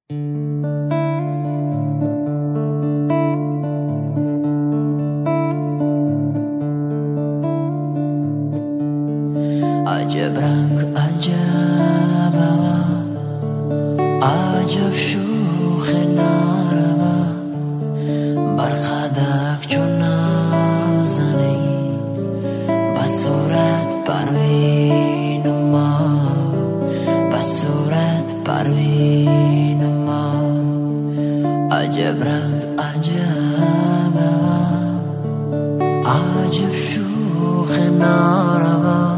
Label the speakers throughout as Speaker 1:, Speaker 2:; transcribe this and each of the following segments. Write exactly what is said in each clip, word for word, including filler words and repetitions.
Speaker 1: عجب رنگ عجب عجب شوخ ناروا برخدک چون نازنی بصورت پروین ما بصورت پروین ما عجب رنگ عجب عجب شوخ ناروا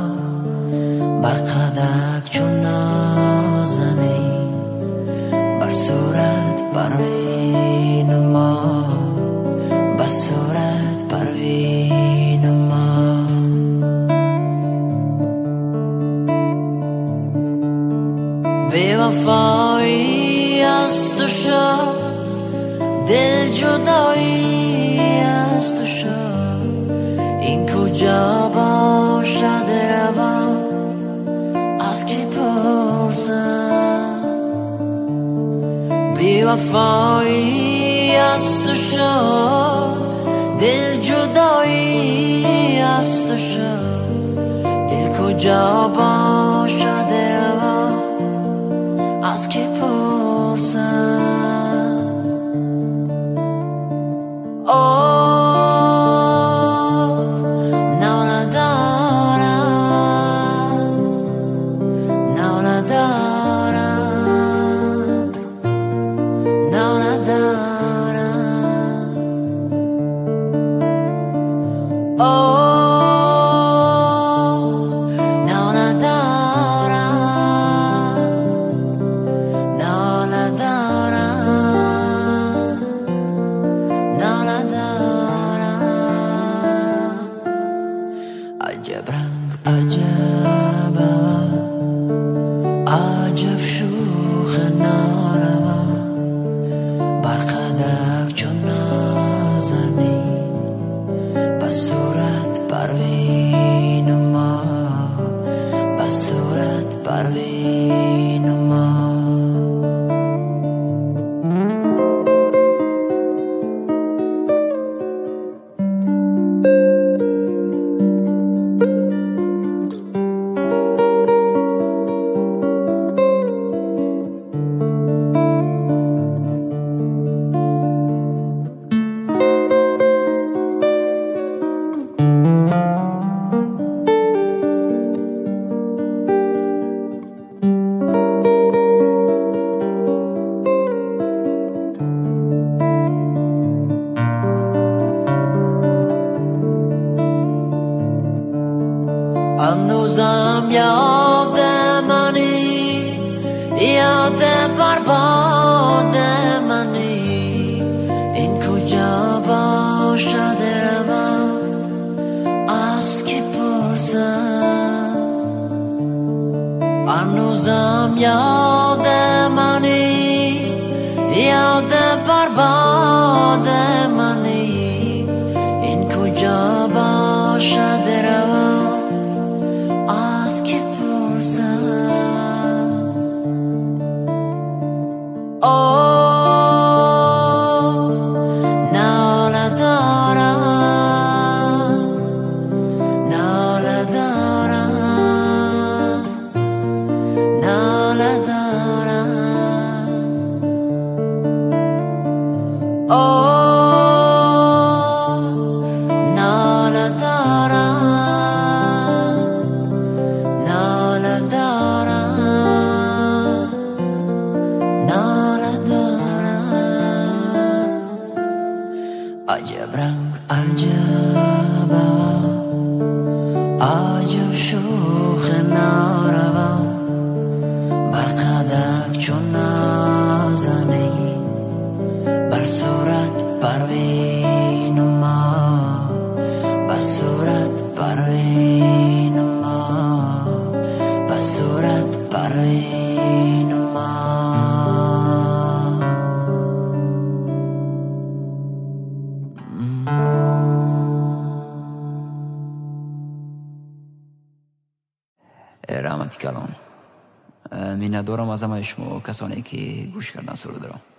Speaker 1: برقدک چون نازنی بر صورت پروین ما بر صورت پروین ما بی وفایی از تو شد دل جدایی از تو شد این کجا باشد روان از کی پرسم بی وفایی از تو شد دل جدایی از تو شد دل کجا باشد روان از کی پرسم عجب رنگ عجب عجب شوخ ناروا برقدک چون نازنی بصورت پروین ما بصورت پروین ما هنوزم یاد منی یاد برباد منی این کجا باشد روان از کی پرسم هنوزم یاد منی یاد برباد منی این کجا باشد روان از کی پرسم آه ناله دارم ناله دارم ناله دارم آه ناله دارم عجب رنگ عجب عجب شوخ ناروا برقدک چون نازنی بر صورت پروین ما بر صورت پروین ما بر صورت پروین ما رحمتی کلام
Speaker 2: میnnت دارم از همه شما کسانی که گوش کردن سرود را.